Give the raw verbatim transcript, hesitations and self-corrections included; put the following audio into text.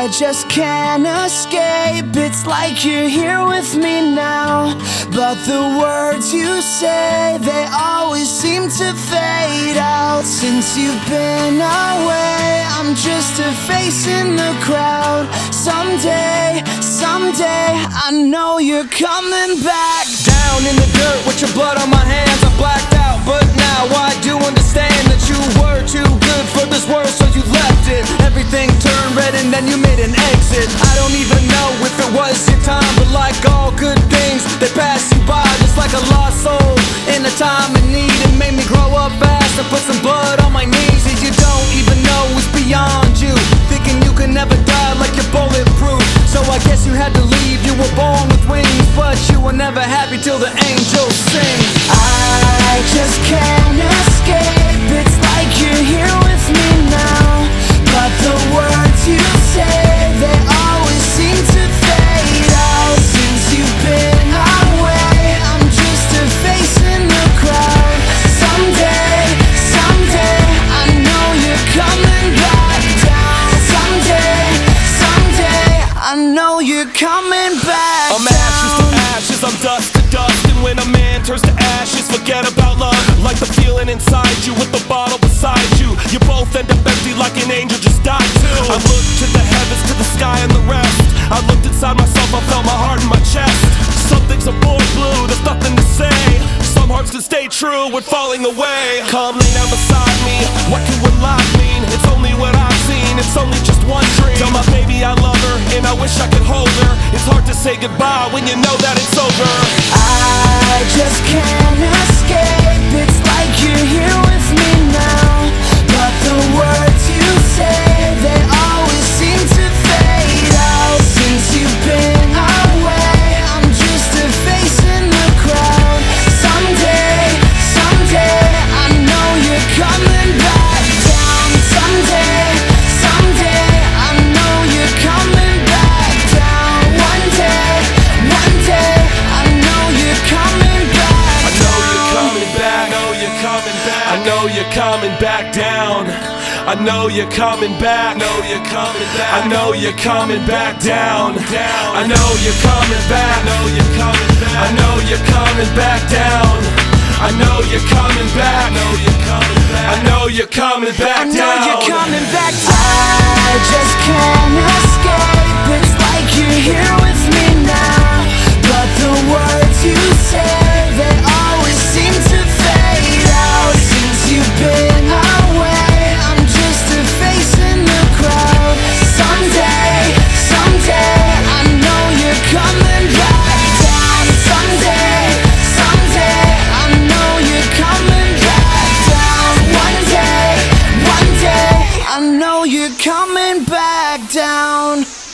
I just can't escape. It's like you're here with me now, but the words you say, they always seem to fade out. Since you've been away, I'm just a face in the crowd. Someday, someday, I know you're coming back. Down in the dirt with your blood on my hands, I blacked out, but now I do understand that you were too good for this world, so you left it. Everything turned red and then you made an exit. I don't even know if it was your time, but like all good things, they pass you by just like a lost soul in a time of need. It made me grow up fast and put some blood on my knees. And you don't even know what's beyond you, thinking you can never die like you're bulletproof. So I guess you had to leave, you were born with wings, but you were never happy till the angels sing. I just can't escape. It's like you're here with me now, but the words you say, they always seem to fade out. Since you've been away, I'm just a face in the crowd. Someday, someday, I know you're coming back down. Someday, someday, I know you're coming back I'm down. ashes to ashes, I'm dust to dust. And when a man turns to ashes, forget about love. Like the feeling inside you with the bottle beside you. You both end up empty like an angel just died too. I looked to the heavens, to the sky and the rest. I looked inside myself, I felt my heart in my chest. Some things are born blue, there's nothing to say. Some hearts can stay true when falling away. Come lay down beside me, what can one life mean? It's only what I've seen, it's only just one dream. Tell my baby I love her, and I wish I could hold her. It's hard to say goodbye when you know that it's over. I just can't escape. It's like you're here with me now, but the words you say, they always seem to fade out. Since you've been away, I'm just a face in the crowd. Someday, someday, I know you're coming back down. Someday, someday, I know you're coming back down. One day, one day, I know you're coming back I know you're coming back, I know you're coming back down. I know you're coming back, know you're coming back. I know you're coming back down. I know you're coming back, know you're coming back. I know you're coming back down. I know you're coming back, know you're coming back. I know you're coming back I down. know you're coming back down. I just can't escape. It's like you're here with me now, but the words you say, they always seem to fade out. Since you've been away, I'm just a face in the crowd. Someday, someday, I know you're coming back down. Someday, someday, I know you're coming back down. One day, one day, I know you're coming back down.